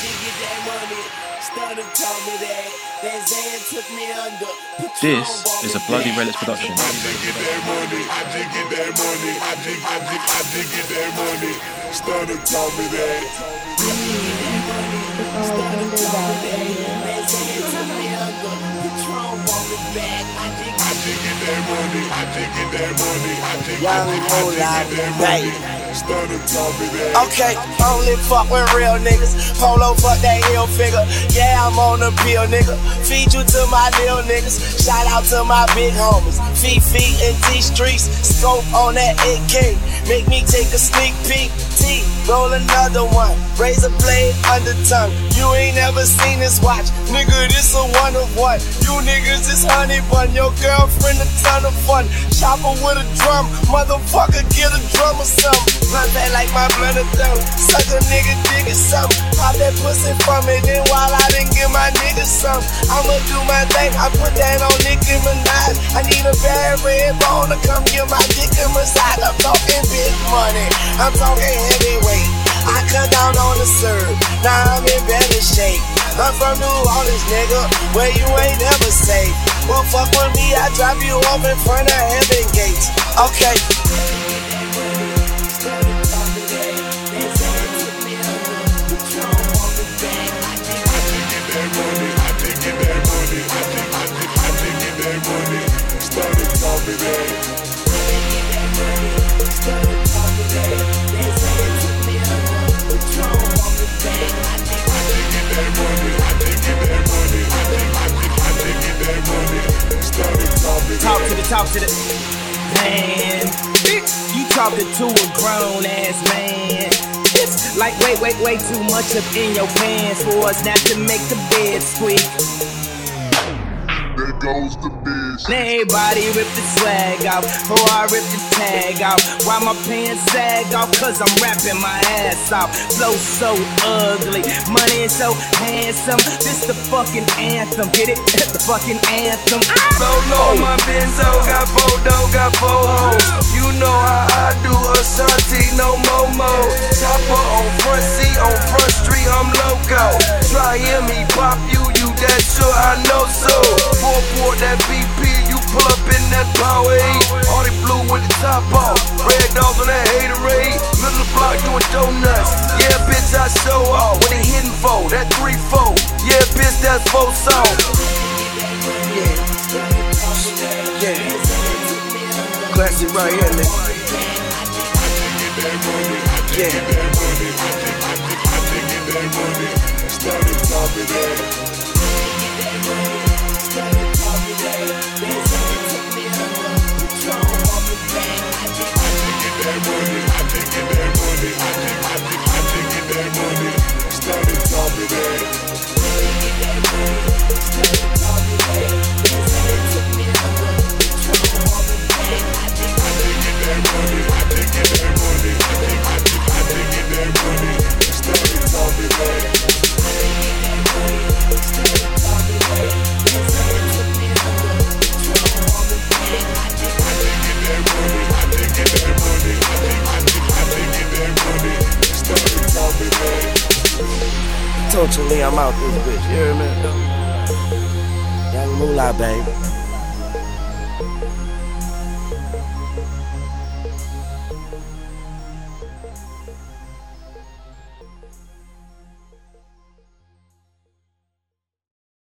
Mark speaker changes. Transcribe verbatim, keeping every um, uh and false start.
Speaker 1: This is a Bloody Relics production.
Speaker 2: Okay, only fuck with real niggas. Polo fuck that ill figure. Yeah, I'm on the pill, nigga. Feed you to my little niggas. Shout out to my big homies. Fifi and T Streets. Scope on that A K. Make me take a sneak peek. T, roll another one. Razor blade under tongue. You ain't never seen this watch. Nigga, this a one of one. You niggas is honey bun. Your girlfriend a ton of fun. Chopper with a drum. Motherfucker, get a drum or something. Run that like my blood of thumb. Suck a nigga, dig it something. Pop that pussy from me. Then while I didn't give my niggas some, I'ma do my thing. I put that on Nicki Minaj. I need a bad red bone to come give my dick a massage. I'm talking big money. I'm talking heavyweight. I cut down on the serve. Now I'm in better shape. I'm from New Orleans, nigga, where you ain't ever safe. Well, fuck with me, I drop you off in front of heaven gates. Okay.
Speaker 3: Talk to the, talk to the man. You talking to a grown ass man. It's like way, way, way too much up in your pants for us not to make the bed squeak.
Speaker 4: There goes the bitch.
Speaker 3: Now everybody rip the swag off, or I rip the tag off. Why my pants sag off? Cause I'm rapping my ass off. Flow so ugly, money is so handsome. This the fucking anthem, get it? The fucking anthem.
Speaker 5: Solo, my Benzo, got four dough, got four hoes. You know how I do, Ashanti, no Momo. Chopper on front seat, on front street, I'm loco. Try hear me pop you, you that sure I know so. Four port that B P, you pull up in that power eight. All they blue with the top off. Red dogs on that haterade. Middle of the block doing donuts. Yeah, bitch, I show off. What they hitting for? That three four. Yeah, bitch, that's four songs.
Speaker 2: Yeah. Yeah. Classic right here, nigga. Yeah.
Speaker 4: Started talking that.
Speaker 2: Totally, I'm out this bitch, you hear me? Young Moolah, baby.